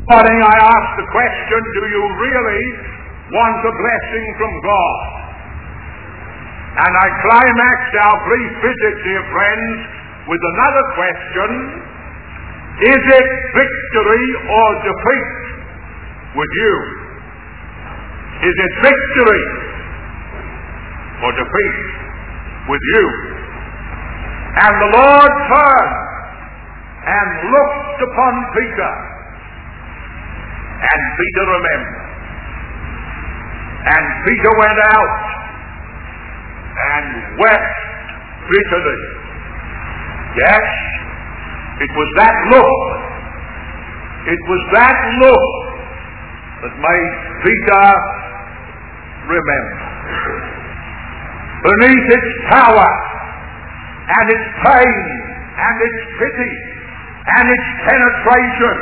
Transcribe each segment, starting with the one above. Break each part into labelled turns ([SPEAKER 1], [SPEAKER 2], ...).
[SPEAKER 1] morning I asked the question, do you really want a blessing from God? And I climaxed our brief visit, dear friends, with another question: is it victory or defeat with you? Is it victory or defeat with you? And the Lord turned and looked upon Peter, and Peter remembered. And Peter went out and wept bitterly. Yes, it was that look. It was that look that made Peter remember. Beneath its power and its pain and its pity and its penetration,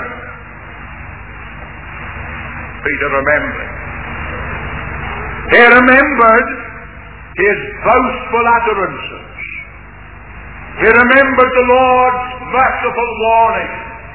[SPEAKER 1] Peter remembered. He remembered his boastful utterances. He remembered the Lord's merciful warning.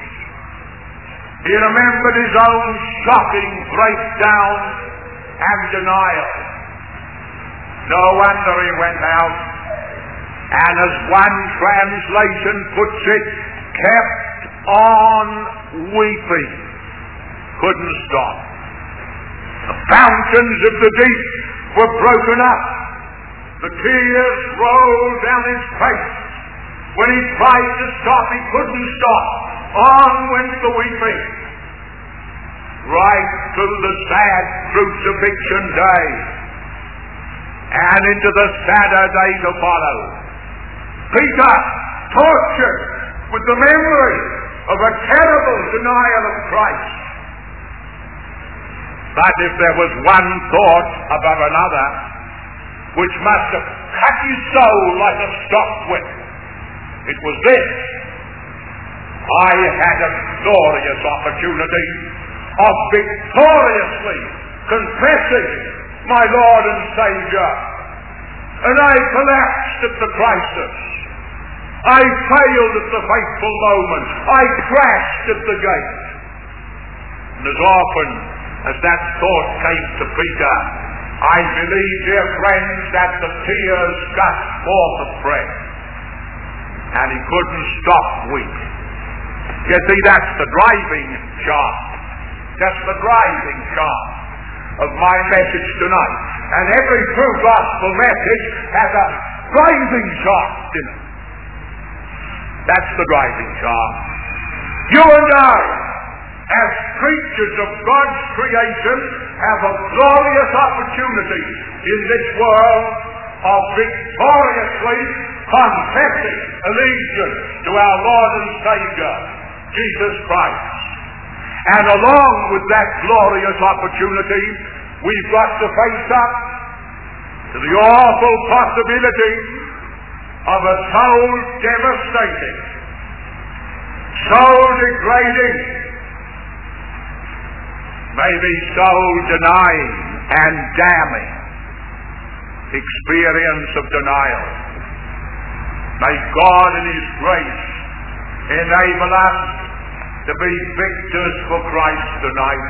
[SPEAKER 1] He remembered his own shocking breakdown and denial. No wonder he went out, and as one translation puts it, kept on weeping. Couldn't stop. The fountains of the deep were broken up. The tears rolled down his face. When he tried to stop, he couldn't stop. On went the weeping, right to the sad crucifixion day, and into the sadder day to follow. Peter, tortured with the memory of a terrible denial of Christ. But if there was one thought above another which must have cut his soul like a stockwhip, it was this: I had a glorious opportunity of victoriously confessing my Lord and Savior, and I collapsed at the crisis. I failed at the fateful moment. I crashed at the gate. And as often as that thought came to Peter, I believe, dear friends, that the tears gushed forth afresh, and he couldn't stop weeping. You see, that's the driving shaft. That's the driving shaft of my message tonight. And every true gospel message has a driving shaft in it. That's the driving shaft. You and I, as creatures of God's creation, have a glorious opportunity in this world of victoriously confessing allegiance to our Lord and Savior, Jesus Christ. And along with that glorious opportunity, we've got to face up to the awful possibility of a soul-devastating, soul-degrading, maybe soul-denying and damning experience of denial. May God in His grace enable us to be victors for Christ tonight.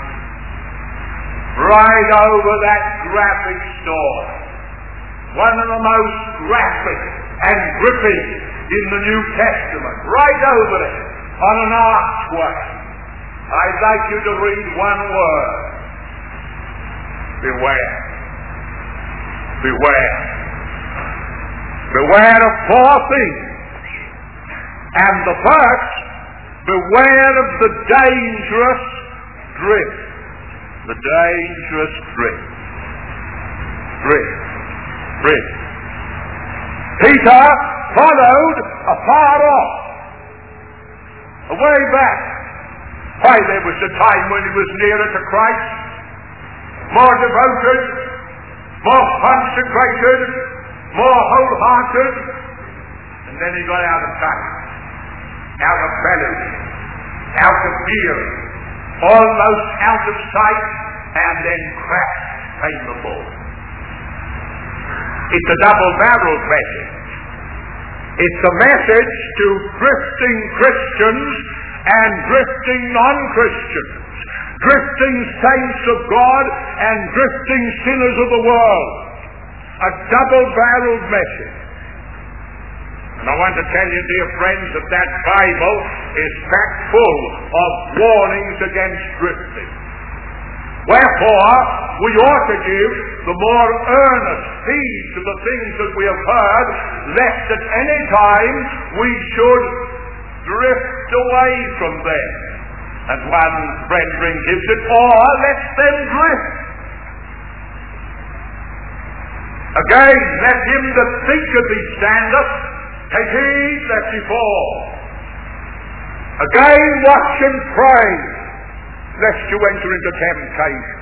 [SPEAKER 1] Right over that graphic story, one of the most graphic and gripping in the New Testament, right over it on an archway, I'd like you to read one word: beware. Beware. Beware of four things. And the first, beware of the dangerous drift. The dangerous drift. Drift. Peter followed afar off, away back. Why, there was a time when he was nearer to Christ, more devoted, more consecrated, more wholehearted, and then he got out of touch, out of balance, out of gear, almost out of sight, and then crash came the ball. It's a double-barreled message. It's a message to drifting Christians and drifting non-Christians. drifting saints of God and drifting sinners of the world. A double-barreled message. And I want to tell you, dear friends, that that Bible is packed full of warnings against drifting. Wherefore, we ought to give the more earnest heed to the things that we have heard, lest at any time we should drift away from them. As one brethren gives it, or let them drift. Again, let him that thinketh he standeth take heed lest he fall. Again, watch and pray, lest you enter into temptation.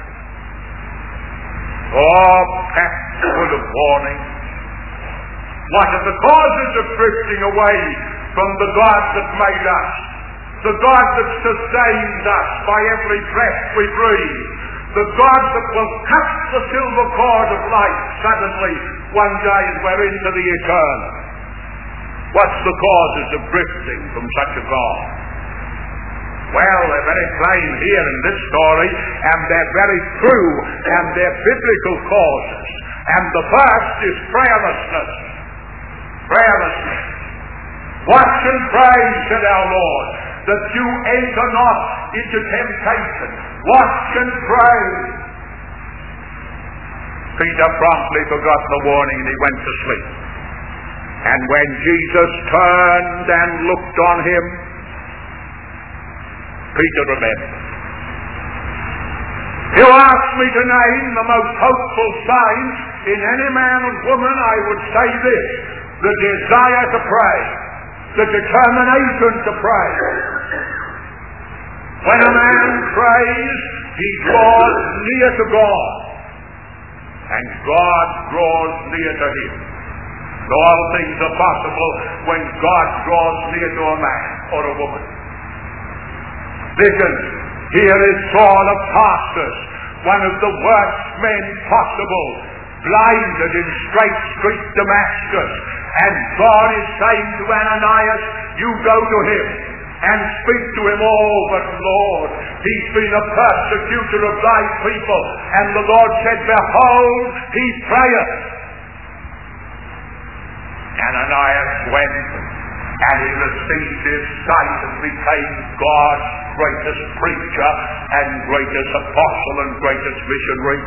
[SPEAKER 1] Oh, packed full of warning. What are the causes of drifting away from the God that made us? The God that sustains us by every breath we breathe. The God that will cut the silver cord of life suddenly one day as we're into the eternal. What's the causes of drifting from such a God? Well, they're very plain here in this story, and they're very true, and they're biblical causes. And the first is prayerlessness. Prayerlessness. Watch and pray, said our Lord, that you enter not into temptation. Watch and pray. Peter promptly forgot the warning and he went to sleep. And when Jesus turned and looked on him, Peter remembered. You ask me to name the most hopeful sign in any man or woman, I would say this: the desire to pray, the determination to pray. When a man prays, he draws near to God, and God draws near to him. All things are possible when God draws near to a man or a woman. Listen, here is Saul of Tarsus, one of the worst men possible, blinded in Straight Street, Damascus. And God is saying to Ananias, you go to him and speak to him all, but Lord, he's been a persecutor of thy people. And the Lord said, behold, he prayeth. Ananias went, and he received his sight and became God's greatest preacher and greatest apostle and greatest missionary.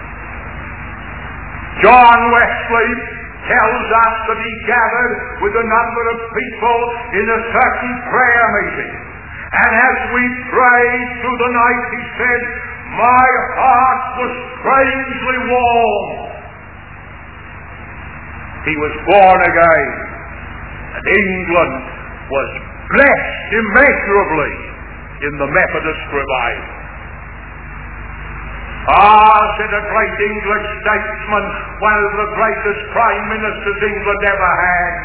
[SPEAKER 1] John Wesley tells us that he gathered with a number of people in a certain prayer meeting. And as we prayed through the night, he said, my heart was strangely warm. He was born again, and England was blessed immeasurably in the Methodist revival. Said a great English statesman, one of the greatest prime ministers England ever had.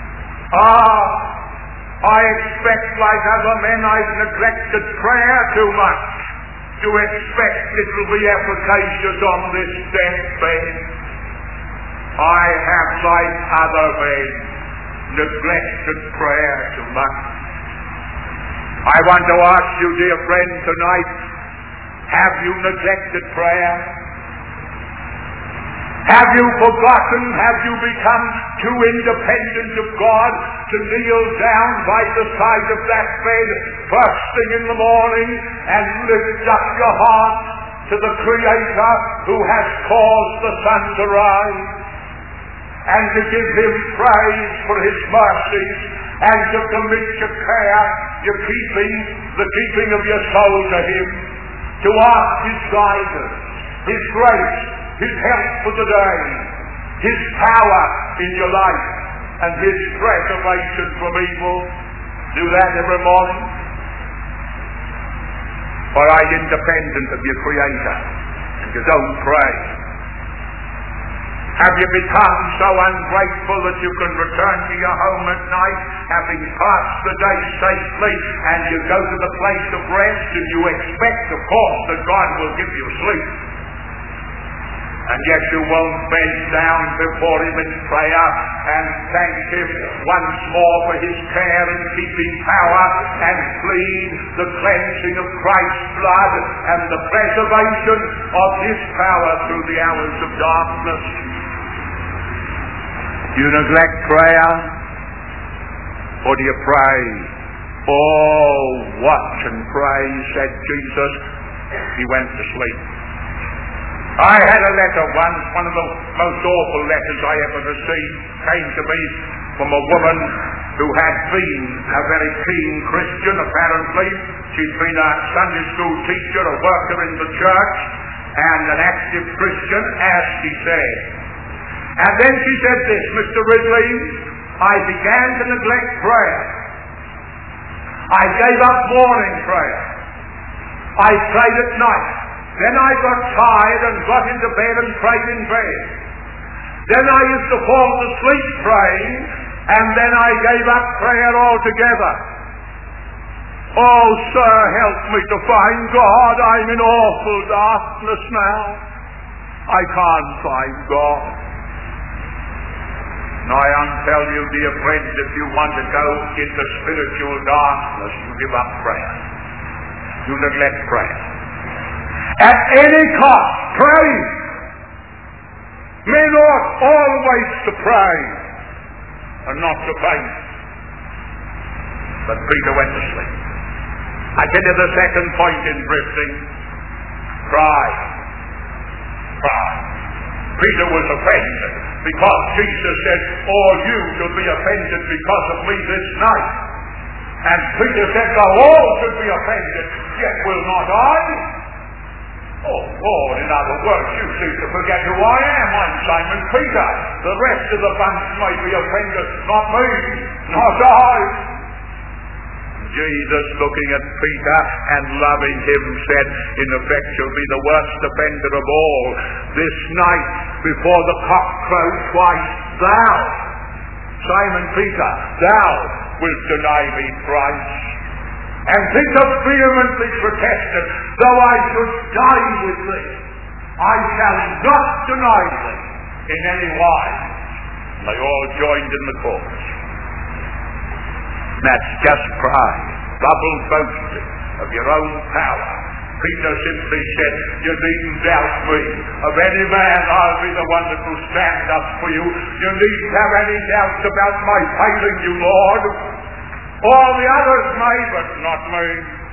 [SPEAKER 1] I expect, like other men, I've neglected prayer too much to expect it will be efficacious on this deathbed. I have, like other men, neglected prayer too much. I want to ask you, dear friend, tonight, have you neglected prayer? Have you forgotten? Have you become too independent of God to kneel down by the side of that bed first thing in the morning and lift up your heart to the Creator who has caused the sun to rise, and to give him praise for his mercies, and to commit your care, the keeping of your soul to him, to ask his guidance, his grace, his help for the day, his power in your life, and his preservation from evil? Do that every morning? Or are you independent of your Creator and you don't pray? Have you become so ungrateful that you can return to your home at night, having passed the day safely, and you go to the place of rest, and you expect, of course, that God will give you sleep? And yet you won't bend down before him in prayer and thank him once more for his care and keeping power and plead the cleansing of Christ's blood and the preservation of his power through the hours of darkness. Do you neglect prayer? Or do you pray? Oh, watch and pray, said Jesus. He went to sleep. I had a letter once, one of the most awful letters I ever received, came to me from a woman who had been a very keen Christian, apparently. She'd been a Sunday school teacher, a worker in the church, and an active Christian, as she said. And then she said this, Mr. Ridley, I began to neglect prayer. I gave up morning prayer. I prayed at night. Then I got tired and got into bed and prayed in bed. Then I used to fall asleep praying, and then I gave up prayer altogether. Oh, sir, help me to find God. I'm in awful darkness now. I can't find God. And I tell you, dear friends, if you want to go into spiritual darkness, you give up prayer. You neglect prayer. At any cost, pray. Men ought always to pray and not to faint. But Peter went to sleep. I get to the second point in drifting. Pride. Pride. Peter was offended because Jesus said, all you shall be offended because of me this night. And Peter said, though all should be offended, yet will not I. Oh, Lord, in other words, you seem to forget who I am. I'm Simon Peter. The rest of the bunch may be offended, not me, not I. Jesus, looking at Peter and loving him, said, in effect, you'll be the worst offender of all. This night, before the cock crows twice, thou, Simon Peter, thou wilt deny me thrice. And Peter vehemently protested, though I should die with thee, I shall not deny thee in any wise. They all joined in the chorus. That's just pride, double boasting of your own power. Peter simply said, you needn't doubt me. Of any man, I'll be the one that will stand up for you. You needn't have any doubts about my failing you, Lord. All the others may, but not me.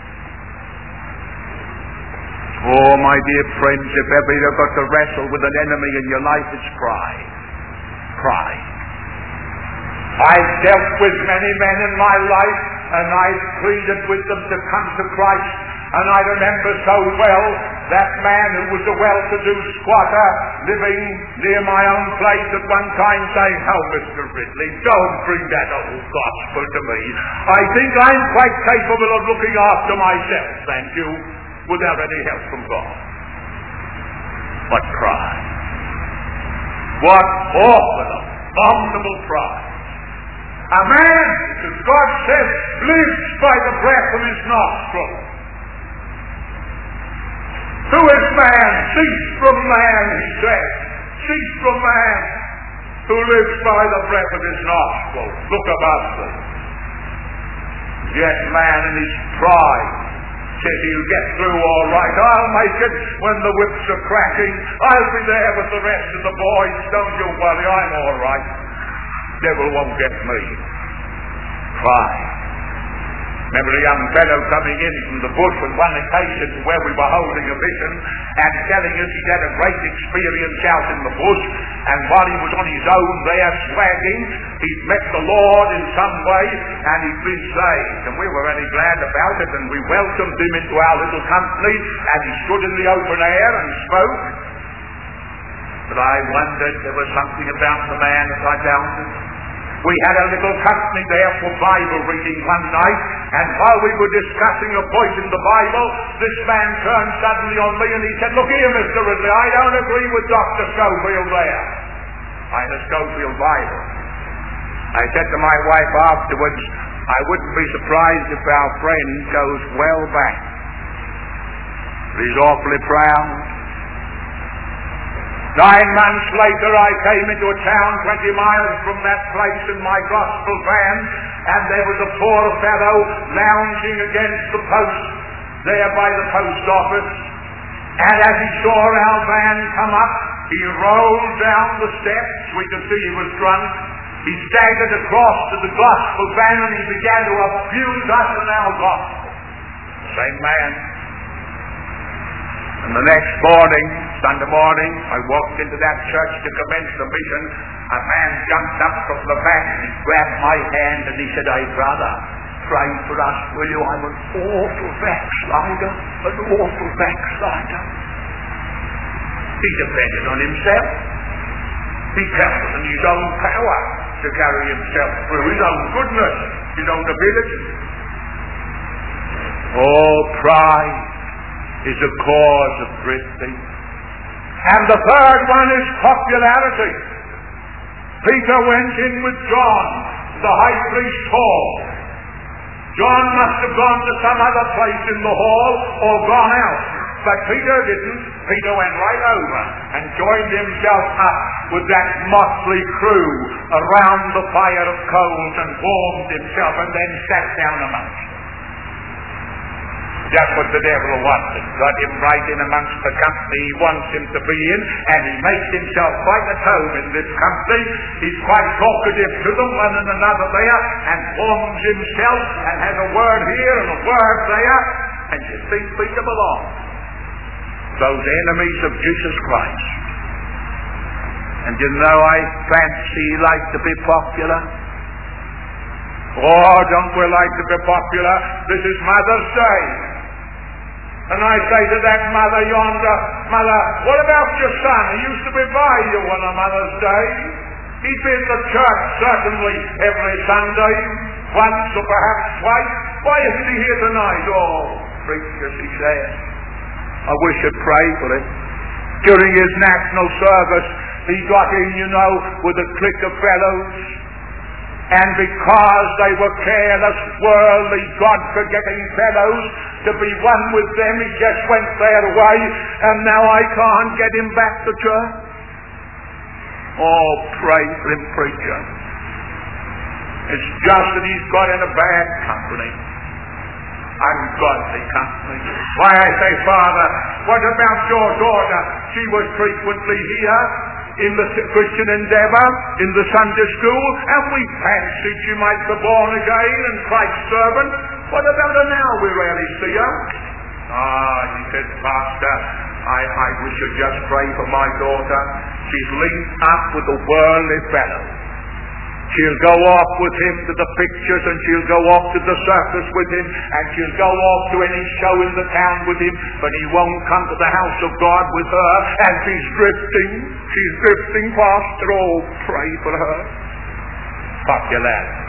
[SPEAKER 1] Oh, my dear friends, if ever you've got to wrestle with an enemy in your life, it's pride. Pride. I've dealt with many men in my life, and I've pleaded with them to come to Christ. And I remember so well that man who was a well-to-do squatter living near my own place at one time saying, oh, Mr. Ridley, don't bring that old gospel to me. I think I'm quite capable of looking after myself, thank you, without any help from God. What pride. What awful, abominable pride. A man, as God says, lives by the breath of his nostrils. Who is man? Cease from man, he said. Cease from man who lives by the breath of his nostrils. Look about them. Yet man in his pride says he'll get through all right. I'll make it when the whips are cracking. I'll be there with the rest of the boys. Don't you worry, I'm all right. Devil won't get me. Pride. Remember a young fellow coming in from the bush on one occasion where we were holding a vision and telling us he'd had a great experience out in the bush, and while he was on his own there swagging, he'd met the Lord in some way and he'd been saved. And we were very glad about it, and we welcomed him into our little company, and he stood in the open air and spoke. But I wondered, there was something about the man that I doubted. We had a little company there for Bible reading one night, and while we were discussing a point in the Bible, this man turned suddenly on me and he said, look here, Mr. Ridley, I don't agree with Dr. Schofield there. I had a Schofield Bible. I said to my wife afterwards, I wouldn't be surprised if our friend goes well back. But he's awfully proud. 9 months later I came into a town 20 miles from that place in my gospel van, and there was a poor fellow lounging against the post there by the post office. And as he saw our van come up, he rolled down the steps. We could see he was drunk. He staggered across to the gospel van and he began to abuse us and our gospel. Same man. And the next morning, Sunday morning, I walked into that church to commence the mission. A man jumped up from the back and he grabbed my hand and he said, "Hey, brother, pray for us, will you? I'm an awful backslider, an awful backslider." He depended on himself. He counted on his own power to carry himself through, his own goodness, his own ability. Oh, pride is a cause of drifting. And the third one is popularity. Peter went in with John, the high priest's hall. John must have gone to some other place in the hall or gone out. But Peter didn't. Peter went right over and joined himself up with that motley crew around the fire of coals and warmed himself and then sat down amongst them. That's what the devil wants. Got him right in amongst the company he wants him to be in, and he makes himself quite at home in this company. He's quite talkative to them, one and another there, and warms himself and has a word here and a word there, and you think Peter belongs. Those enemies of Jesus Christ. And you know, I fancy he liked to be popular. Oh, don't we like to be popular? This is Mother's Day. And I say to that mother yonder, "Mother, what about your son? He used to be by you on a Mother's Day. He'd be at the church certainly every Sunday, once or perhaps twice. Why isn't he here tonight?" "Oh, preacher," she says, "I wish I'd pray for him. During his national service, he got in, you know, with a clique of fellows. And because they were careless, worldly, God-forgetting fellows, to be one with them, he just went their way, and now I can't get him back to church." Oh, pray for him, preacher. It's just that he's got in a bad company. Ungodly company. Why, I say, "Father, what about your daughter? She was frequently here in the Christian Endeavor, in the Sunday school, and we fancied she might be born again and Christ's servant. What about her now? We rarely see her." He said, "Pastor, I wish you'd just pray for my daughter. She's linked up with the worldly fellow. She'll go off with him to the pictures, and she'll go off to the circus with him, and she'll go off to any show in the town with him, but he won't come to the house of God with her, and she's drifting, Pastor. Oh, pray for her." Popularity.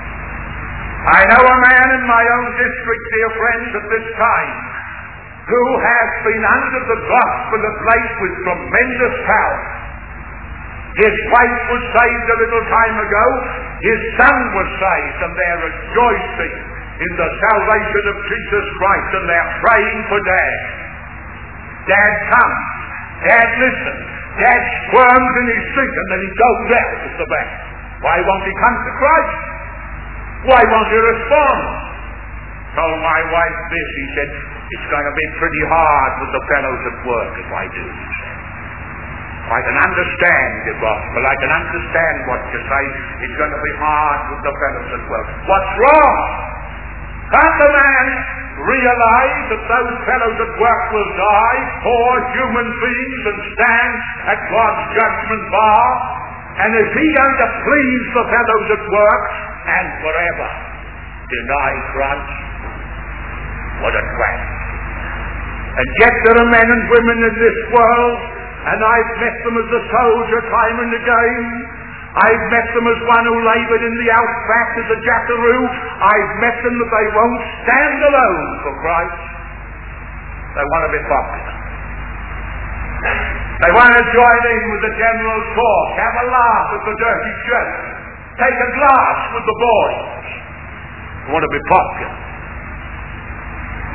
[SPEAKER 1] I know a man in my own district, dear friends, at this time, who has been under the gospel of grace with tremendous power. His wife was saved a little time ago. His son was saved, and they're rejoicing in the salvation of Jesus Christ, and they're praying for Dad. Dad comes. Dad listens. Dad squirms in his seat, and then he goes out at the back. Why won't he come to Christ? Why won't he respond? Told my wife this. He said, "It's going to be pretty hard with the fellows at work if I do," he said. "I can understand the gospel. I can understand what you say. It's going to be hard with the fellows at work." What's wrong? Can't the man realize that those fellows at work will die, poor human beings, and stand at God's judgment bar? And is he going to please the fellows at work and forever deny Christ? What a tragedy. And yet there are men and women in this world, and I've met them as a soldier time and again. I've met them as one who labored in the outback as a jackaroo. I've met them that they won't stand alone for Christ. They want to be popular. They want to join in with the general talk, have a laugh at the dirty joke, take a glass with the boys. They want to be popular.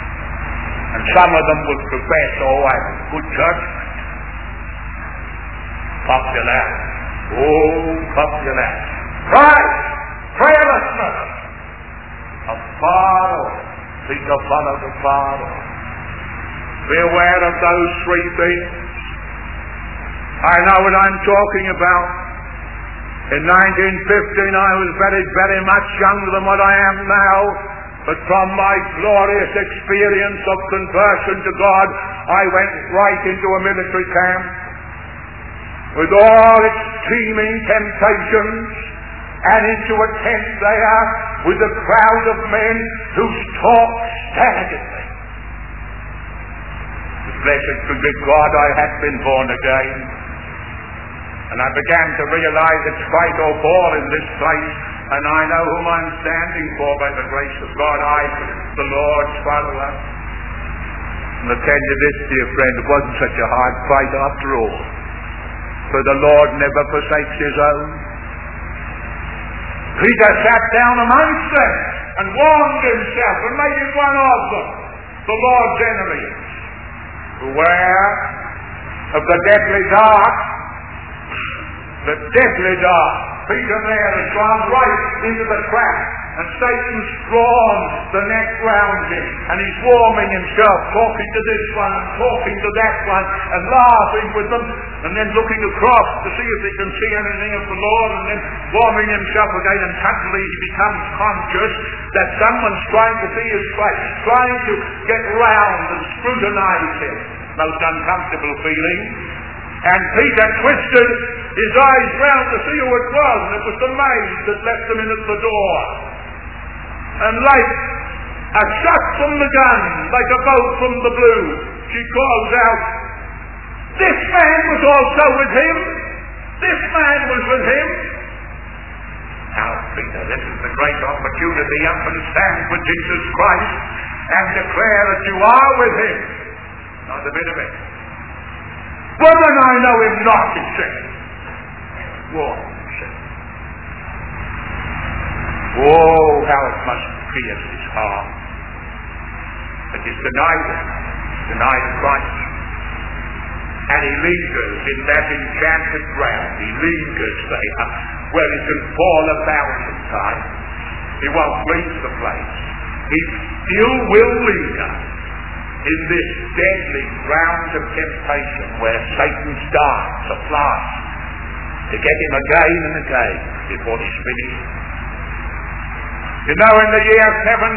[SPEAKER 1] And some of them would profess, "Oh, I have good judgment. Popularity. Oh, popularity. Pride. Prayerlessness. A Father. Seek to follow the Father. Be aware of those three things. I know what I'm talking about. In 1915 I was very, very much younger than what I am now. But from my glorious experience of conversion to God, I went right into a military camp with all its teeming temptations, and into a tent there with a crowd of men whose talk staggered me. Blessed be God, I had been born again. And I began to realize it's fight or fall in this place, and I know whom I'm standing for by the grace of God. I, the Lord's follower. And I tell you this, dear friend, it wasn't such a hard fight after all. For the Lord never forsakes his own. Peter sat down amongst them and warmed himself and made him one of them, the Lord's enemies. Beware of the deadly dark. The deadly dark. Peter there has gone right into the trap, and Satan's drawn the net round him, and he's warming himself, talking to this one and talking to that one, and laughing with them, and then looking across to see if he can see anything of the Lord, and then warming himself again, and suddenly he becomes conscious that someone's trying to see his face, trying to get round and scrutinize him. Most uncomfortable feeling. And Peter twisted his eyes round to see who it was, and it was the maid that let them in at the door. And like a shot from the gun, like a bolt from the blue, she calls out, "This man was also with him! This man was with him!" Now, Peter, this is the great opportunity. Up and stand for Jesus Christ and declare that you are with him. Not a bit of it. "Woman, I know him not," he said. What? He said. Oh, how it must pierce his heart. But he's denied him, denied Christ. And he lingers in that enchanted ground. He lingers there where he can fall about in time. He won't leave the place. He still will linger in this deadly ground of temptation where Satan's darts are flying to get him again and again before he's finished. You know, in the year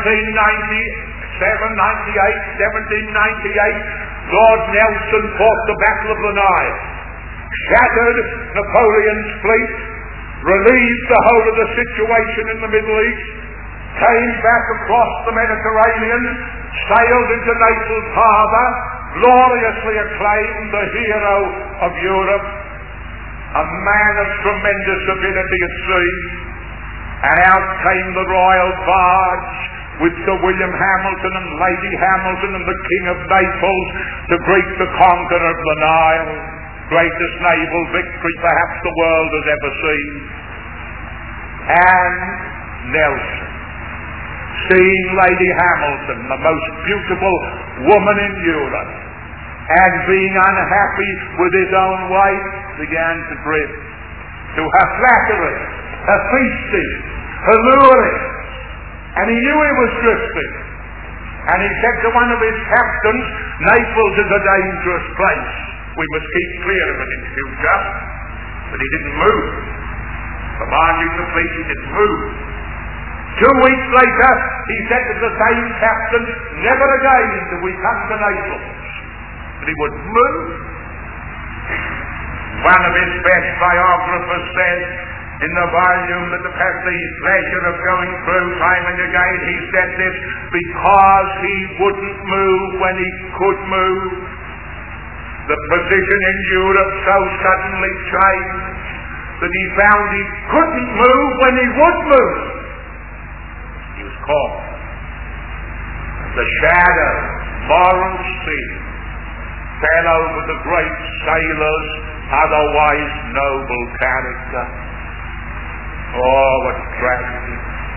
[SPEAKER 1] 1798, Lord Nelson fought the Battle of the Nile, shattered Napoleon's fleet, relieved the whole of the situation in the Middle East, came back across the Mediterranean, sailed into Naples Harbour, gloriously acclaimed the hero of Europe, a man of tremendous ability at sea. And out came the royal barge with Sir William Hamilton and Lady Hamilton and the King of Naples to greet the conqueror of the Nile. Greatest naval victory perhaps the world has ever seen. And Nelson, seeing Lady Hamilton, the most beautiful woman in Europe, and being unhappy with his own wife, began to drift to her flattery, her feasting, her luring. And he knew he was drifting. And he said to one of his captains, "Naples is a dangerous place. We must keep clear of it in future." But he didn't move. Commanding the fleet, he didn't move. 2 weeks later, he said to the same captain, "Never again do we come to Naples." But he wouldn't move. One of his best biographers said, in the volume that has the pleasure of going through time and again, he said this, because he wouldn't move when he could move. The position in Europe so suddenly changed that he found he couldn't move when he would move. He was caught. The shadow, moral sin, fell over the great sailor's otherwise noble character. Oh, what tragedy.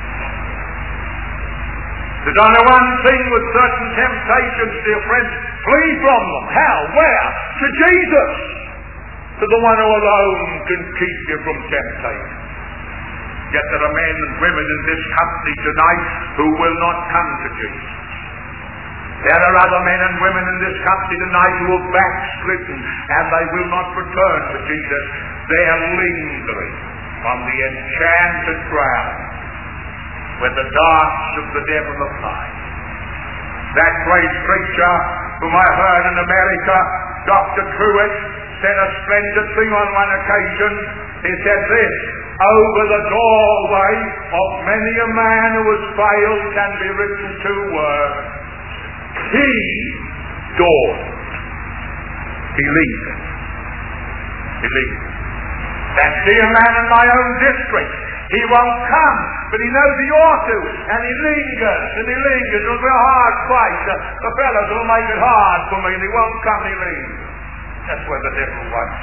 [SPEAKER 1] There's only one thing with certain temptations, dear friends. Flee from them. How? Where? To Jesus. to the one who alone can keep you from temptation. Yet there are men and women in this company tonight who will not come to Jesus. There are other men and women in this company tonight who have backslidden and they will not return to Jesus. They are lingering on the enchanted ground where the darts of the devil apply. That great preacher whom I heard in America, Dr. Truett, said a splendid thing on one occasion. He said this: over the doorway of many a man who has failed can be written two words: he dawned. Believe it. Believe it. That dear man in my own district, he won't come, but he knows he ought to, and he lingers, and he lingers. It'll be a hard fight. The fellows will make it hard for me, and he won't come, he lingers. That's where the devil wants.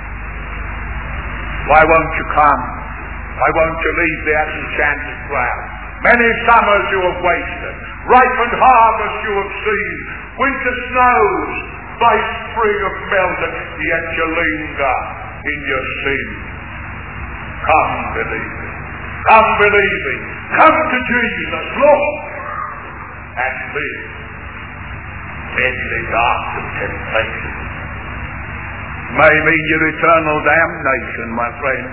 [SPEAKER 1] Why won't you come? Why won't you leave that enchanted ground? Many summers you have wasted, ripened harvests you have seen, winter snows by spring have melted, yet you linger in your sin. Come believing. Come believing. Come to Jesus. Look and live. Deadly dark of temptation may mean your eternal damnation, my friend.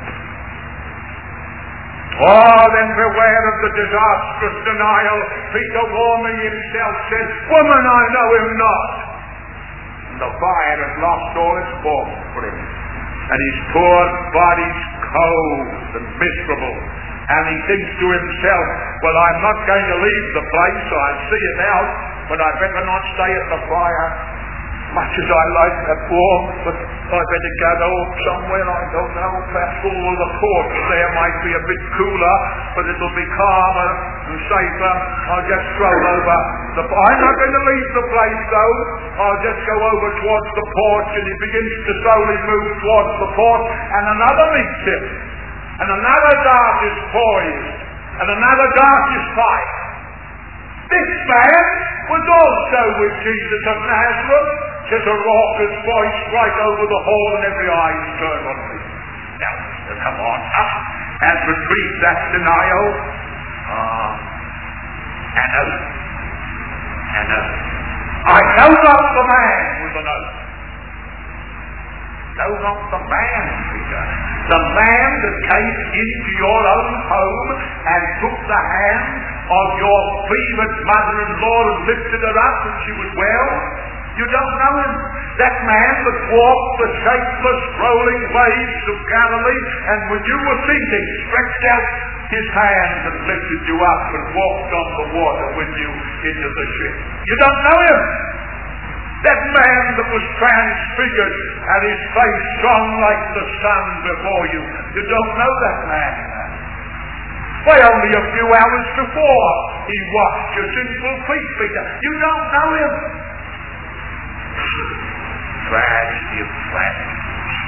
[SPEAKER 1] Oh, then beware of the disastrous denial. Peter, warming himself, said, woman, I know him not. And the fire had lost all its force for him, and his poor body's cold and miserable. And he thinks to himself, well, I'm not going to leave the place, so I'll see it out, but I'd better not stay at the fire. Much as I like that warmth, but I'd better get off somewhere, I don't know, perhaps all the porch there might be a bit cooler, but it'll be calmer and safer. I'll just stroll over I'm not going to leave the place though. I'll just go over towards the porch, and he begins to slowly move towards the porch, and another meets him, and another dart is poised, and another dart is fired. This man was also with Jesus of Nazareth, says a raucous voice right over the hall, and every eye is turned on me. Now, come on up and retrieve that denial. An oath. An oath. I know not the man with an oath. No, not the man, Peter. The man that came into your own home and took the hand of your fevered mother-in-law and lifted her up and she was well. You don't know him. That man that walked the shapeless, rolling waves of Galilee, and when you were sinking, stretched out his hand and lifted you up and walked on the water with you into the ship. You don't know him. That man that was transfigured and his face shone like the sun before you. You don't know that man. Why, only a few hours before he washed your sinful feet, Peter. You don't know him. Tragedy of tragedy.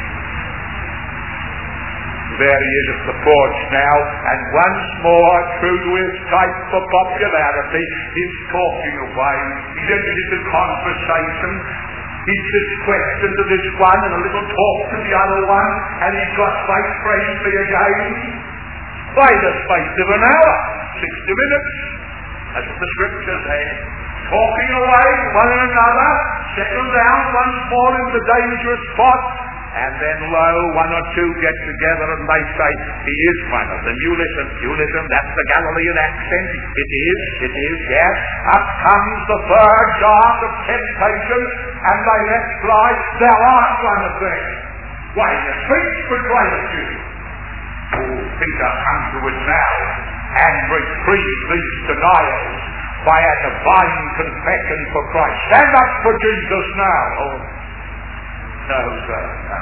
[SPEAKER 1] There he is at the porch now, and once more, true to his type for popularity, he's talking away. He's entered into conversation. He's just question to this one and a little talk to the other one, and he's got sight friendly again. By the space of an hour, 60 minutes, as the scripture says, talking away one and another, settle down once more in the dangerous spot, and then lo, one or two get together and they say, he is one of them. You listen, that's the Galilean accent. It is, yes. Up comes the third dart of temptation, and they let fly, thou art one of them. Why, the speech betrayeth you. Oh, Peter, come to it now, and retrieve these denials by a divine confession for Christ. Stand up for Jesus now. Oh, no, sir. No.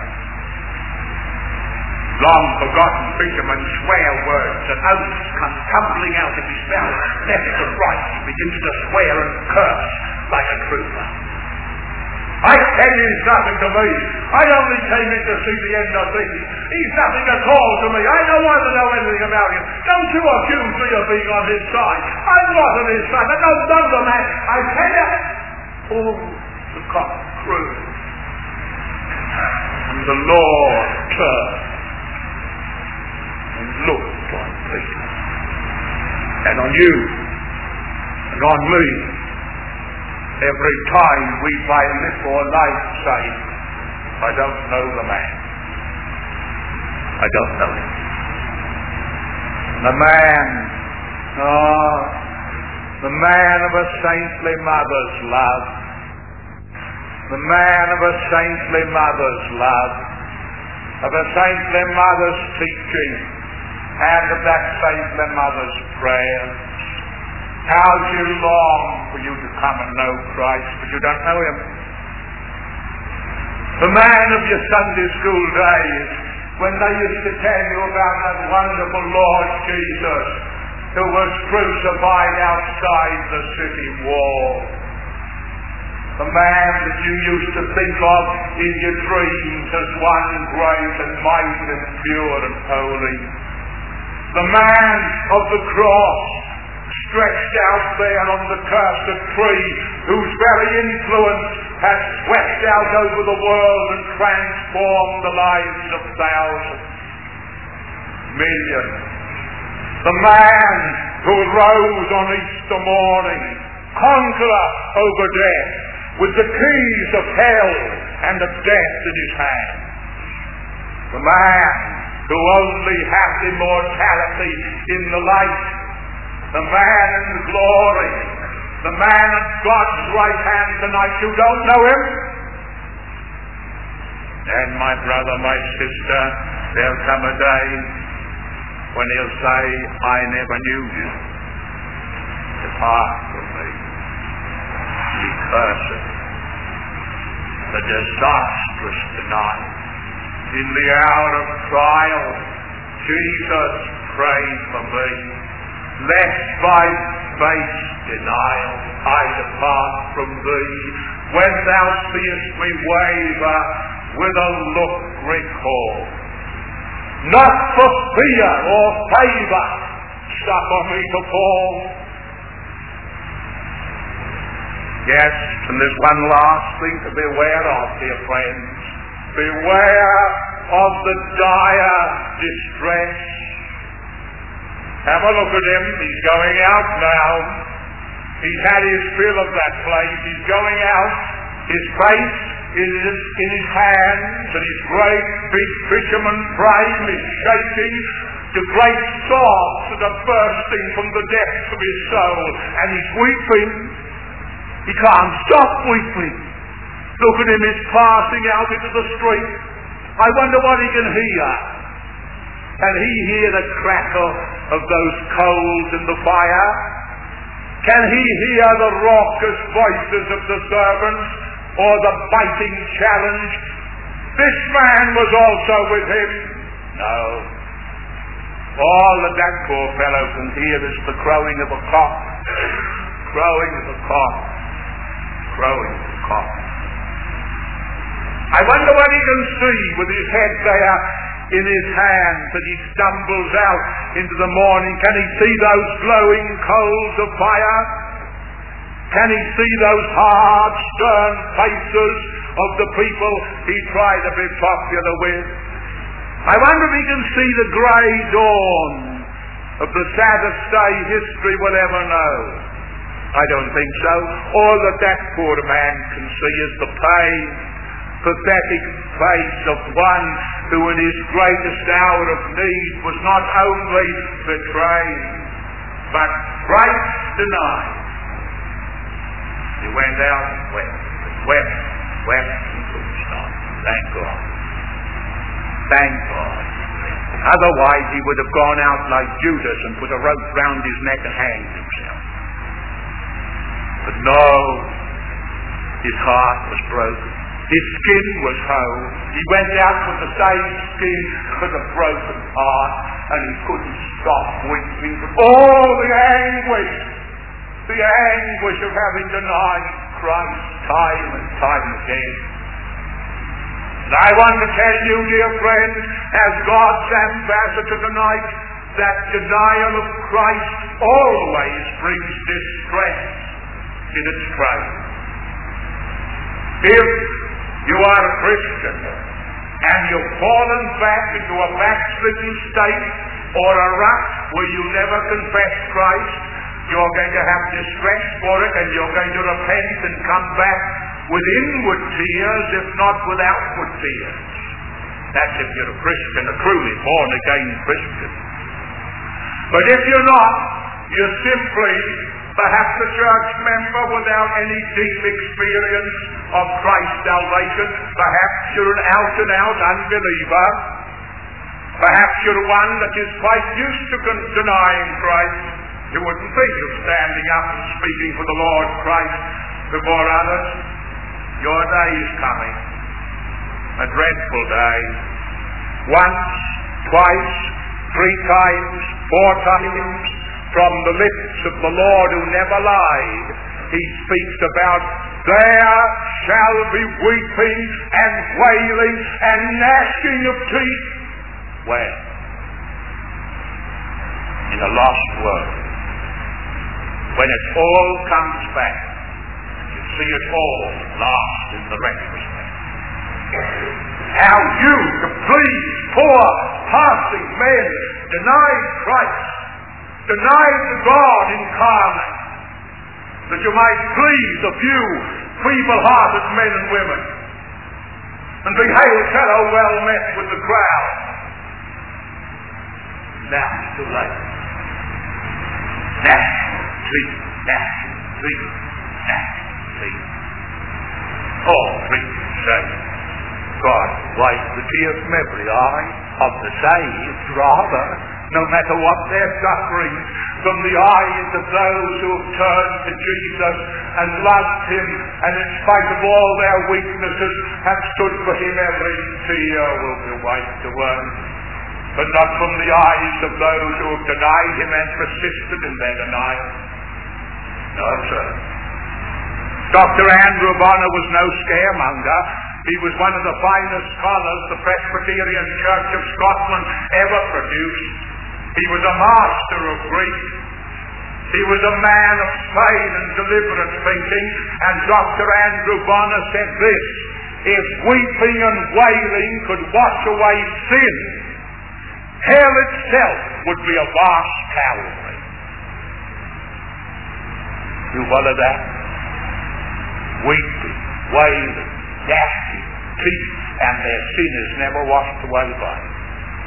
[SPEAKER 1] Long forgotten fishermen swear words and oaths come tumbling out of his mouth. Left and right he begins to swear and curse like a trooper. I tell you, he's nothing to me. I only came in to see the end of things. He's nothing at all to me. I don't want to know anything about him. Don't you accuse me of being on his side. I'm not on his side. I don't know the man. I tell you. Oh, the cock crew. And the Lord turned and looked on Peter and on you and on me. Every time we by lip or light say, I don't know the man. I don't know him. The man of a saintly mother's love. The man of a saintly mother's love. Of a saintly mother's teaching. And of that saintly mother's prayers. How you long for you to come and know Christ, but you don't know him. The man of your Sunday school days, when they used to tell you about that wonderful Lord Jesus who was crucified outside the city wall. The man that you used to think of in your dreams as one great and mighty and pure and holy. The man of the cross, stretched out there on the cursed tree, whose very influence has swept out over the world and transformed the lives of thousands, millions. The man who rose on Easter morning, conqueror over death, with the keys of hell and of death in his hand. The man who only has immortality in the light. The man in the glory. The man at God's right hand tonight. You don't know him? And my brother, my sister, there'll come a day when he'll say, I never knew you. Depart from me, ye cursed. The disastrous denial. In the hour of trial, Jesus prayed for me. Lest by base denial I depart from thee. When thou seest me waver, with a look recall. Not for fear or favour suffer me to fall. Yes, and there's one last thing to beware of, dear friends. Beware of the dire distress. Have a look at him. He's going out now. He's had his fill of that place. He's going out. His face is in his hands, and his great big fisherman frame is shaking. The great sobs that are bursting from the depths of his soul, and he's weeping. He can't stop weeping. Look at him, he's passing out into the street. I wonder what he can hear. Can he hear the crackle of those coals in the fire? Can he hear the raucous voices of the servants or the biting challenge? This man was also with him. No. All that poor fellow can hear is the crowing of a cock. Crowing of a cock. Crowing of a cock. I wonder what he can see with his head there in his hands as he stumbles out into the morning. Can he see those glowing coals of fire? Can he see those hard, stern faces of the people he tried to be popular with? I wonder if he can see the grey dawn of the saddest day history will ever know. I don't think so. All that poor man can see is the pathetic face of one who in his greatest hour of need was not only betrayed, but thrice denied. He went out and wept and couldn't stop. Thank God. Thank God. Otherwise he would have gone out like Judas and put a rope round his neck and hanged himself. But no, his heart was broken. His skin was whole. He went out with the same skin but a broken heart, and he couldn't stop weeping from all the anguish of having denied Christ time and time again. And I want to tell you, dear friend, as God's ambassador tonight, that denial of Christ always brings distress in its train. If you are a Christian, and you've fallen back into a backslidden state or a rut where you never confess Christ, you're going to have distress for it, and you're going to repent and come back with inward tears, if not with outward tears. That's if you're a Christian, a truly born-again Christian. But if you're not, you're simply perhaps a church member without any deep experience of Christ's salvation. Perhaps you're an out-and-out unbeliever. Perhaps you're one that is quite used to denying Christ. You wouldn't think of standing up and speaking for the Lord Christ before others. Your day is coming. A dreadful day. Once, twice, 3 times, 4 times, from the lips of the Lord who never lied, he speaks about, there shall be weeping and wailing and gnashing of teeth. Where? In a lost world. When it all comes back, you see it all lost in the retrospect. How you, to please poor, passing men, denied Christ, denied the God incarnate, that you might please a few feeble-hearted men and women, and be hail fellow well met with the crowd. Now it's too late. All preachers say, God wipes the tears from every eye of the saved, rather, no matter what their suffering, from the eyes of those who have turned to Jesus and loved him, and in spite of all their weaknesses have stood for him. Every tear will be wiped away, but not from the eyes of those who have denied him and persisted in their denial. No, sir. Dr. Andrew Bonner was no scaremonger. He was one of the finest scholars the Presbyterian Church of Scotland ever produced. He was a master of Greek. He was a man of sane and deliberate thinking. And Dr. Andrew Bonner said this: if weeping and wailing could wash away sin, hell itself would be a vast Calvary. You follow that? Weeping, wailing, gnashing teeth, and their sin is never washed away by it.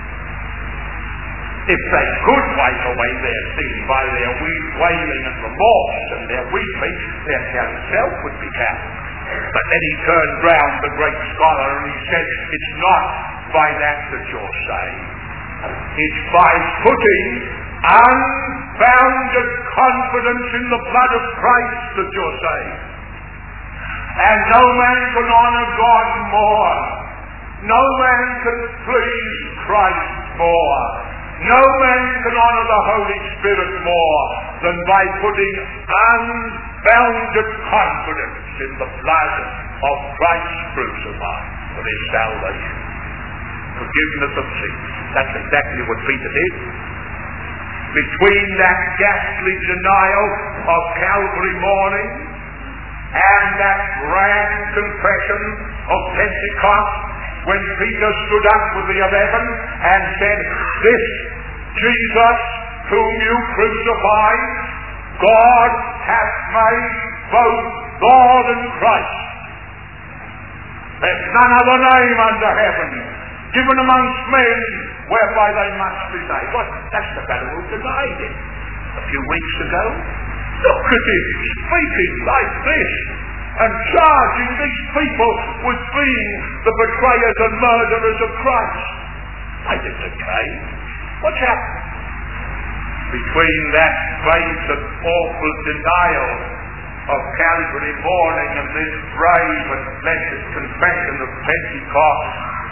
[SPEAKER 1] If they could wipe away their sin by their wailing and remorse and their weeping, then hell itself would be Calvary. But then he turned round, the great scholar, and he said, it's not by that you're saved. It's by putting unbounded confidence in the blood of Christ that you're saved. And no man can honor God more. No man can please Christ more. No man can honor the Holy Spirit more than by putting unbounded confidence in the blood of Christ crucified for his salvation. Forgiveness of sins. That's exactly what Peter did. Between that ghastly denial of Calvary morning and that grand confession of Pentecost, when Peter stood up with the 11 and said, this Jesus whom you crucified, God hath made both Lord and Christ. There's none other name under heaven given amongst men whereby they must be saved. What? That's the fellow who denied it a few weeks ago. Look at him speaking like this and charging these people with being the betrayers and murderers of Christ. I didn't okay. What's happened? Between that great and awful denial of Calvary morning and this brave and blessed confession of Pentecost,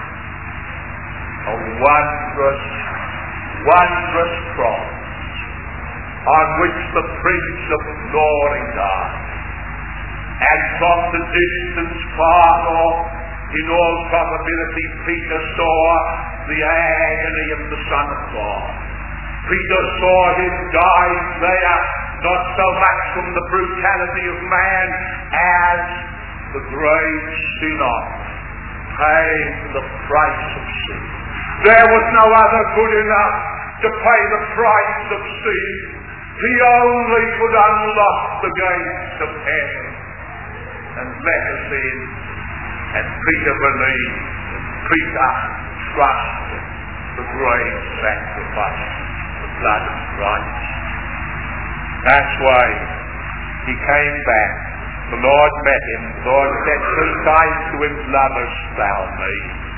[SPEAKER 1] a wondrous, wondrous cross on which the Prince of Glory died. And from the distance far off, in all probability, Peter saw the agony of the Son of God. Peter saw him die there, not so much from the brutality of man as the great sin offering. paying the price of sin. There was no other good enough to pay the price of sin. He only could unlock the gates of heaven and let us in. And Peter believed, and Peter trusted the great sacrifice, the blood of Christ. That's why he came back. The Lord met him. The Lord said 3 times to him, "Lovest thou me?"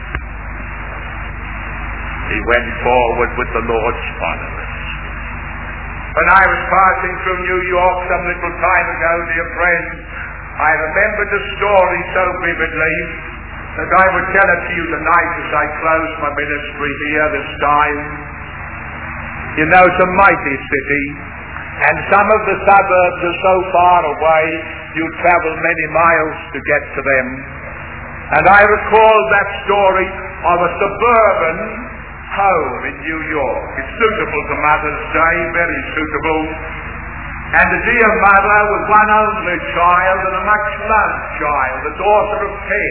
[SPEAKER 1] He went forward with the Lord's followers. When I was passing through New York some little time ago, dear friends, I remembered the story so vividly that I would tell it to you tonight as I close my ministry here this time. You know, it's a mighty city, and some of the suburbs are so far away you travel many miles to get to them. And I recall that story of a suburban home in New York. It's suitable to Mother's Day, very suitable. And the dear mother with one only child and a much loved child, a daughter of 10,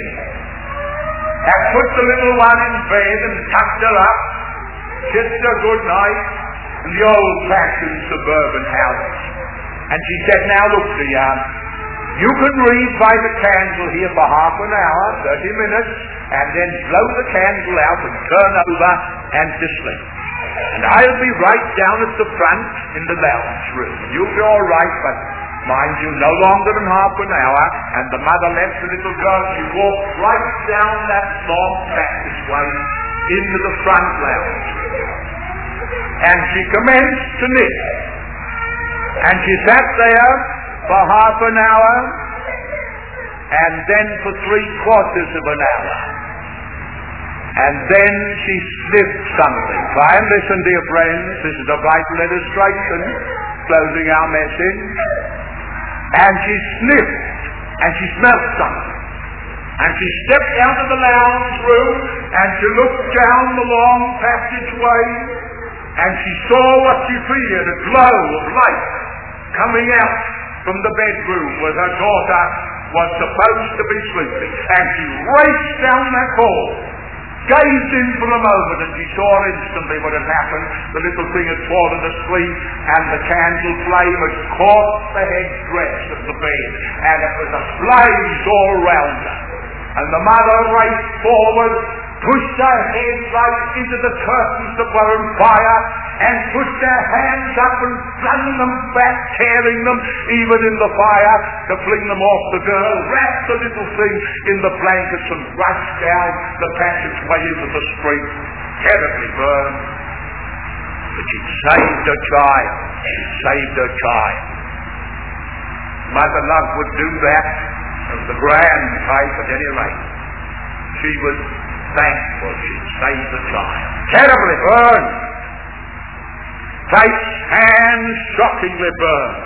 [SPEAKER 1] had put the little one in bed and tucked her up, kissed her good night in the old-fashioned suburban house. And she said, "Now look, dear, you can read by the candle here for half an hour, 30 minutes, and then blow the candle out and turn over and to sleep. And I'll be right down at the front in the lounge room. You'll be all right, but mind you, no longer than half an hour." And the mother left the little girl. She walked right down that long passageway into the front lounge. And she commenced to knit. And she sat there for half an hour, and then for 3/4 of an hour. And then she sniffed something. Try and listen, dear friends. This is a vital illustration, closing our message. And she sniffed, and she smelled something. And she stepped out of the lounge room, and she looked down the long passageway, and she saw what she feared, a glow of light coming out from the bedroom where her daughter was supposed to be sleeping. And she raced down that hall, gazed in for a moment, and she saw instantly what had happened. The little thing had fallen asleep, and the candle flame had caught the headdress of the bed, and it was ablaze all round her. And the mother raced forward, pushed her head right into the curtains that were on fire, and pushed her hands up and flung them back, tearing them even in the fire, to fling them off the girl, wrapped the little thing in the blankets, and rushed down the passageway into the street, terribly burned. But she saved her child. She saved her child. Mother Love would do that of the grand type at any rate. She was thankful she saved the child. Terribly burned. Tight hands shockingly burned.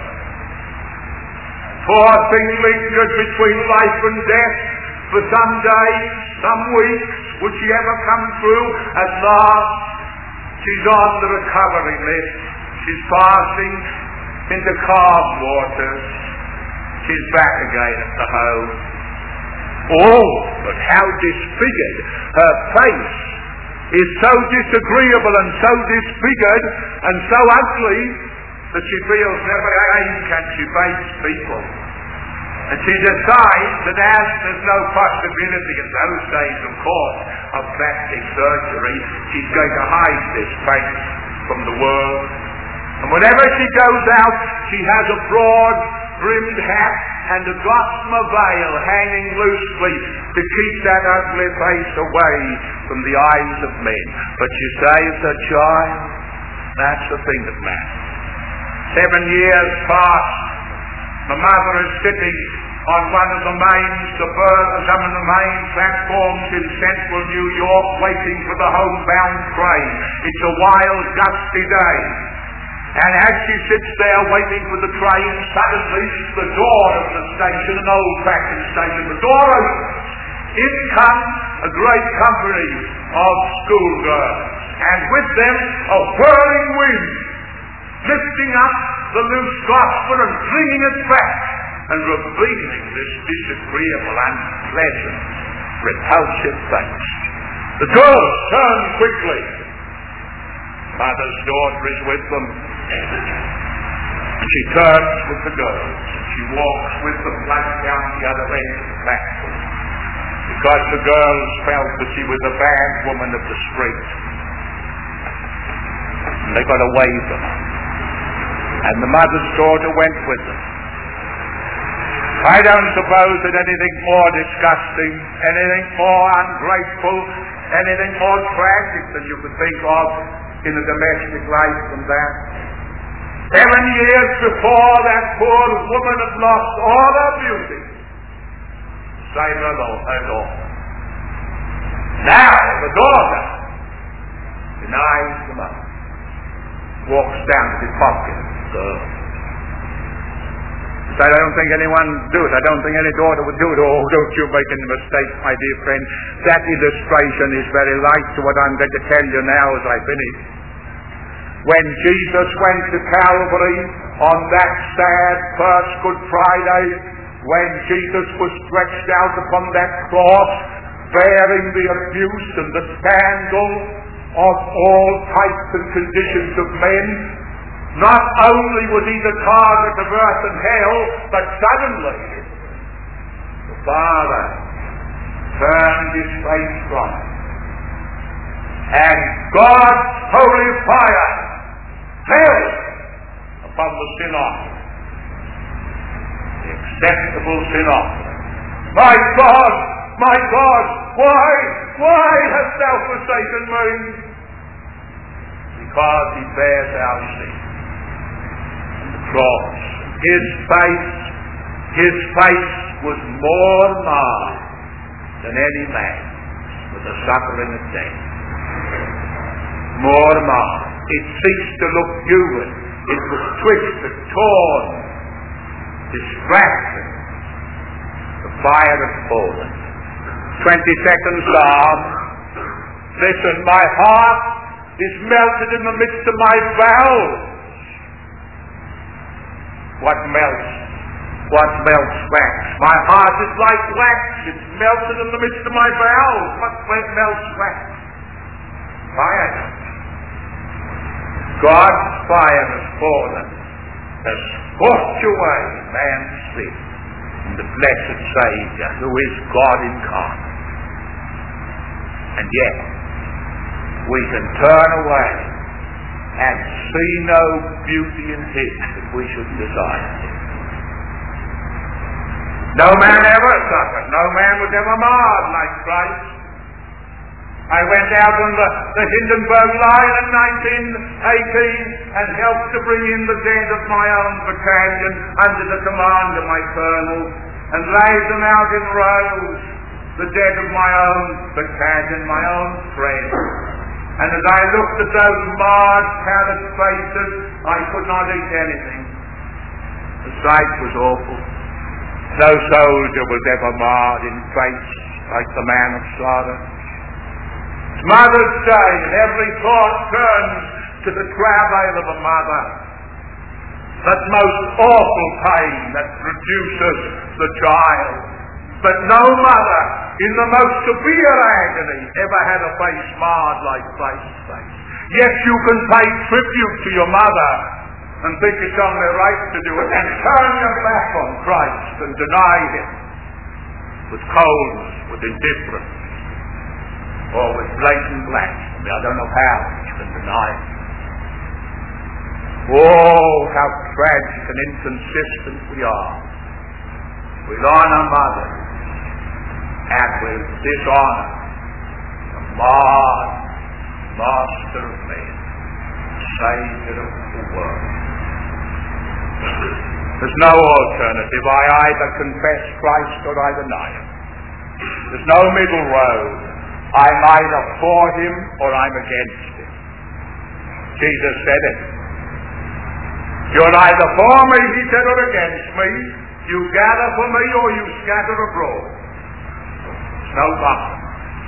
[SPEAKER 1] Poor thing lingered between life and death for some days, some weeks. Would she ever come through? At last, she's on the recovery list. She's passing into calm waters. She's back again at the home. Oh, but how disfigured her face is, so disagreeable and so disfigured and so ugly that she feels never again can she face people. And she decides that as there's no possibility in those days, of course, of plastic surgery, she's going to hide this face from the world. And whenever she goes out, she has a broad brimmed hat and a gossamer veil hanging loosely to keep that ugly face away from the eyes of men. But she saves her child. That's the thing that matters. 7 years past, the mother is sitting on one of the main some of the main platforms in central New York, waiting for the homebound train. It's a wild, gusty day. And as she sits there waiting for the train, suddenly the door of the station, an old-fashioned station, the door opens. In come a great company of schoolgirls, and with them a whirling wind, lifting up the loose gospel and flinging it back, and revealing this disagreeable, unpleasant repulsive face. The girls turn quickly. Mother's daughter is with them. She turns with the girls. She walks with them right down the other end of the platform. Because the girls felt that she was a bad woman of the street. And they got away from her. And the mother's daughter went with them. I don't suppose that anything more disgusting, anything more ungrateful, anything more tragic than you could think of in a domestic life than that. 7 years before, that poor woman had lost all her beauty. Save her all. Now the daughter denies the mother. Walks down to the pocket of the girl. I don't think anyone would do it. I don't think any daughter would do it. Oh, don't you make any mistake, my dear friend. That illustration is very like to what I'm going to tell you now as I finish. When Jesus went to Calvary on that sad first Good Friday, when Jesus was stretched out upon that cross, bearing the abuse and the scandal of all types and conditions of men, not only was he the target of earth and hell, but suddenly the Father turned his face from him, and God's holy fire fell upon the sin offering, the acceptable sin offering. My God, why hast thou forsaken me? Because he bears our sin. Cross. His face was more marred than any man with the suffering of death. More marred. It ceased to look human. It was twisted, torn, distracted. The fire had fallen. 22nd Psalm. Listen, my heart is melted in the midst of my bowels. What melts wax? My heart is like wax. It's melted in the midst of my bowels. What melts wax? Fire. God's fire has fallen, has scorched away man's sin, and the blessed Savior, who is God incarnate. And yet, we can turn away and see no beauty in him that we should desire him. No man ever suffered. No man was ever marred like Christ. I went out on the Hindenburg line in 1918 and helped to bring in the dead of my own battalion under the command of my colonel, and laid them out in rows, the dead of my own battalion, my own friends. And as I looked at those marred, pallid faces, I could not eat anything. The sight was awful. No soldier was ever marred in face like the man of slaughter. It's Mother's Day, and every thought turns to the travail of a mother. That most awful pain that produces the child. But no mother in the most severe agony ever had a face marred like Christ's face. Yes, you can pay tribute to your mother and think it's only right to do it, and turn your back on Christ and deny him with coldness, with indifference, or with blatant blasphemy. I don't know how you can deny him. Oh, how tragic and inconsistent we are. We honor Mother, and we dishonor the marred Master of men, Savior of the world. There's no alternative. I either confess Christ or I deny him. There's no middle road. I'm either for him or I'm against him. Jesus said it. You're either for me, he said, or against me. You gather for me or you scatter abroad. There's no compromise.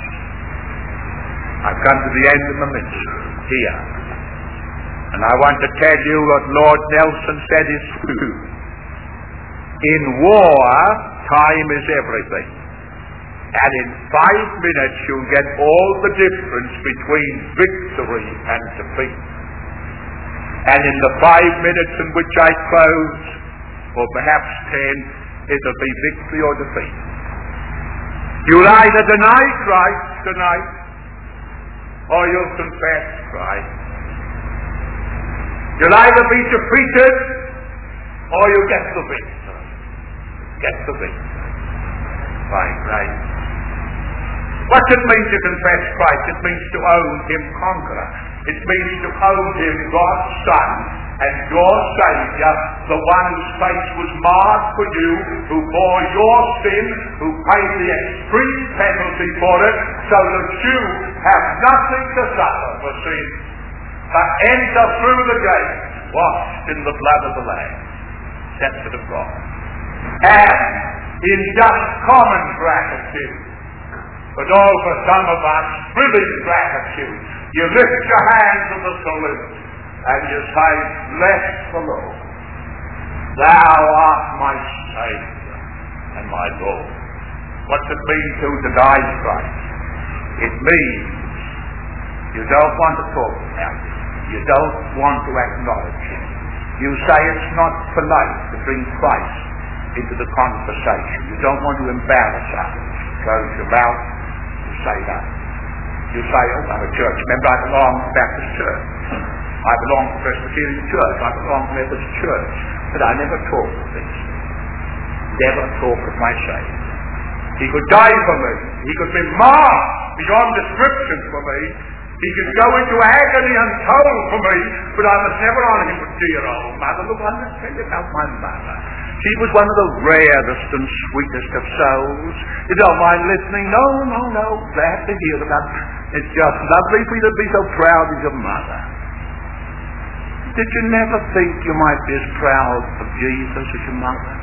[SPEAKER 1] I've come to the end of my ministry here. And I want to tell you what Lord Nelson said is true. In war, time is everything. And in 5 minutes you'll get all the difference between victory and defeat. And in the 5 minutes in which I close, or perhaps 10, it'll be victory or defeat. You'll either deny Christ tonight, or you'll confess Christ. You'll either be defeated, or you'll get the victory. Get the victory. By grace. What's it mean to confess Christ? It means to own Him conqueror. It means to own Him God's Son and your Savior, the one whose face was marred for you, who bore your sin, who paid the extreme penalty for it, so that you have nothing to suffer for sin, but enter through the gate, washed in the blood of the Lamb, scepter of God. And in just common gratitude, but all for some of us, thrilling gratitude, you lift your hands to the salute, and you say, bless the Lord. Thou art my Savior and my Lord. What's it mean to deny Christ? It means you don't want to talk about it. You don't want to acknowledge it. You say it's not polite to bring Christ into the conversation. You don't want to embarrass us. Close your mouth. You say that. You say, oh, I'm a church member. I belong to Baptist Church. I belong to Presbyterian Church. I belong to Methodist Church. But I never talk of this. Never talk of my Savior. He could die for me. He could be marred beyond description for me. He could go into agony untold for me, but I must never honor him with dear old mother. Look, I'm not telling you about my mother. She was one of the rarest and sweetest of souls. You don't mind listening? No. Glad to hear about it. It's just lovely for you to be so proud of your mother. Did you never think you might be as proud of Jesus as your mother?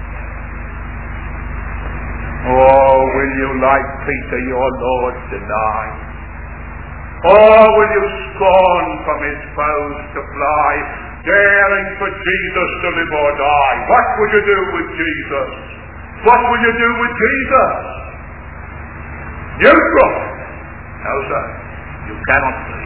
[SPEAKER 1] Oh, will you, like Peter, your Lord, deny? Or will you scorn from his foes to fly, daring for Jesus to live or die? What will you do with Jesus? What will you do with Jesus? Neutral. No, sir. You cannot be.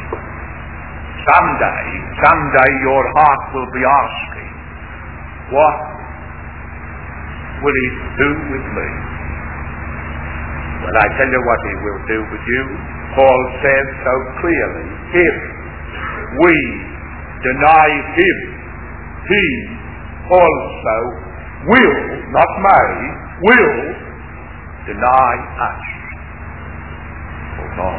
[SPEAKER 1] Someday your heart will be asking, what will he do with me? Well, I tell you what he will do with you. Paul says so clearly, if we deny him, he also will, not may, will deny us. Oh God.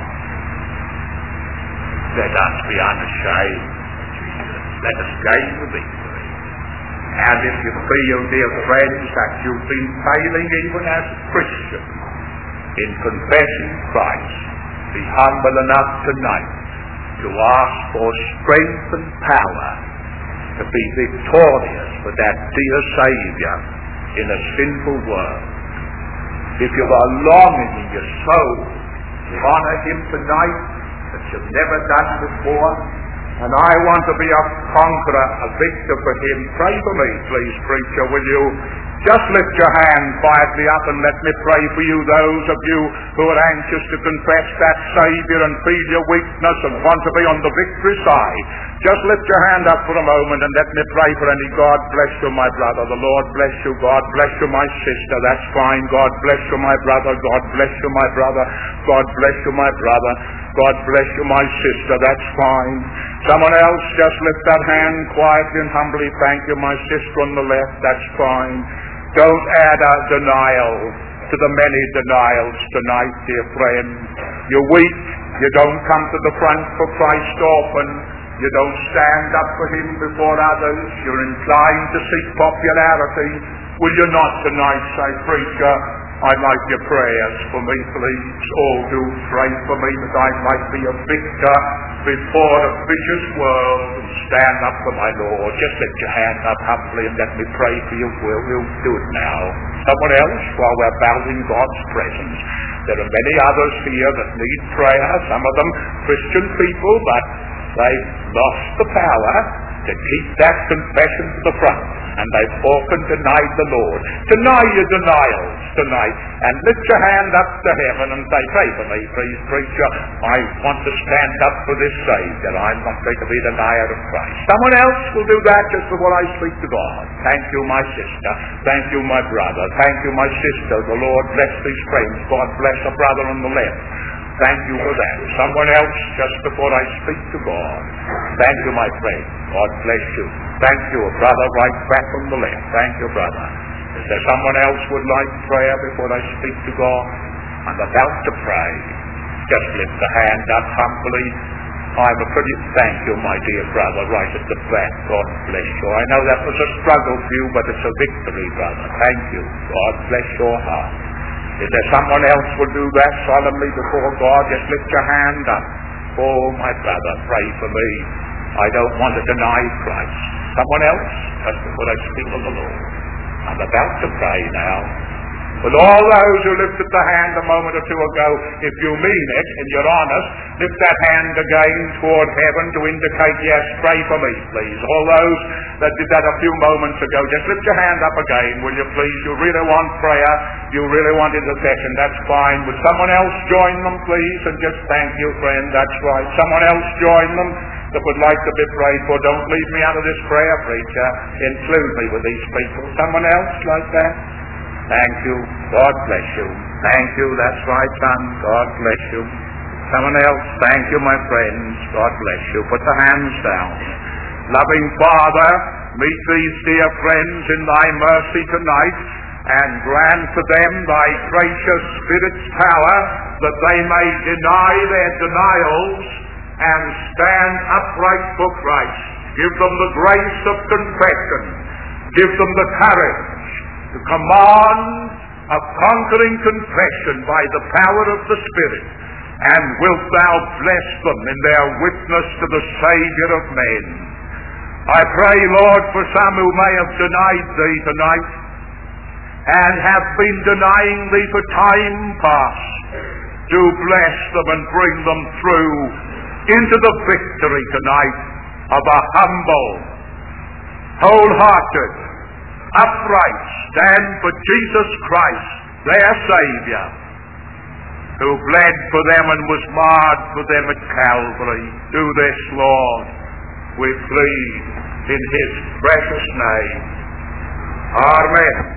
[SPEAKER 1] Let us be unashamed, Jesus. Let us gain the victory. And if you feel, dear friends, that you've been failing even as a Christian in confessing Christ, be humble enough tonight to ask for strength and power to be victorious for that dear Savior in a sinful world. If you are longing in your soul to honor him tonight that you've never done before, and I want to be a conqueror, a victor for him, pray for me, please, preacher. Will you just lift your hand quietly up and let me pray for you, those of you who are anxious to confess that Savior and feel your weakness and want to be on the victory side. Just lift your hand up for a moment and let me pray for any. God bless you, my brother. The Lord bless you. God bless you, my sister. That's fine. God bless you, my brother. God bless you, my brother. God bless you, my brother. God bless you, my sister. That's fine. Someone else, just lift that hand quietly and humbly. Thank you, my sister on the left. That's fine. Don't add a denial to the many denials tonight, dear friend. You're weak. You don't come to the front for Christ often. You don't stand up for him before others. You're inclined to seek popularity. Will you not tonight say, preacher, I'd like your prayers for me, please. All do pray for me that I might be a victor before a vicious world and stand up for my Lord. Just lift your hand up humbly and let me pray for you. We'll do it now. Someone else, while we're bound in God's presence. There are many others here that need prayer. Some of them Christian people, but they've lost the power to keep that confession to the front. And they've often denied the Lord. Deny your denials tonight and lift your hand up to heaven and say, pray for me, please, preacher. I want to stand up for this Savior. I'm not going to be a denier of Christ. Someone else will do that just before I speak to God. Thank you, my sister. Thank you, my brother. Thank you, my sister. The Lord bless these friends. God bless a brother on the left. Thank you for that. Someone else just before I speak to God. Thank you, my friend. God bless you. Thank you, a brother right back on the left. Thank you, brother. Is there someone else would like prayer before I speak to God? I'm about to pray. Just lift the hand up humbly. Thank you, my dear brother, right at the back. God bless you. I know that was a struggle for you, but it's a victory, brother. Thank you. God bless your heart. Is there someone else will do that solemnly before God? Just lift your hand up. Oh, my brother, pray for me. I don't want to deny Christ. Someone else? Just before I speak of the Lord. I'm about to pray now. With all those who lifted the hand a moment or two ago, if you mean it and you're honest, lift that hand again toward heaven to indicate, yes, pray for me, please. All those that did that a few moments ago, just lift your hand up again, will you please? You really want prayer, you really want intercession, that's fine. Would someone else join them, please? And just thank you, friend, that's right. Someone else join them that would like to be prayed for. Don't leave me out of this prayer, preacher. Include me with these people. Someone else like that? Thank you. God bless you. Thank you. That's right, son. God bless you. Someone else. Thank you, my friends. God bless you. Put the hands down. Loving Father, meet these dear friends in thy mercy tonight and grant to them thy gracious Spirit's power that they may deny their denials and stand upright for Christ. Give them the grace of confession. Give them the courage to command a conquering confession by the power of the Spirit, and wilt thou bless them in their witness to the Savior of men. I pray, Lord, for some who may have denied thee tonight and have been denying thee for time past. Do bless them and bring them through into the victory tonight of a humble, wholehearted, upright stand for Jesus Christ, their Savior, who bled for them and was marred for them at Calvary. Do this, Lord, we plead in his precious name. Amen.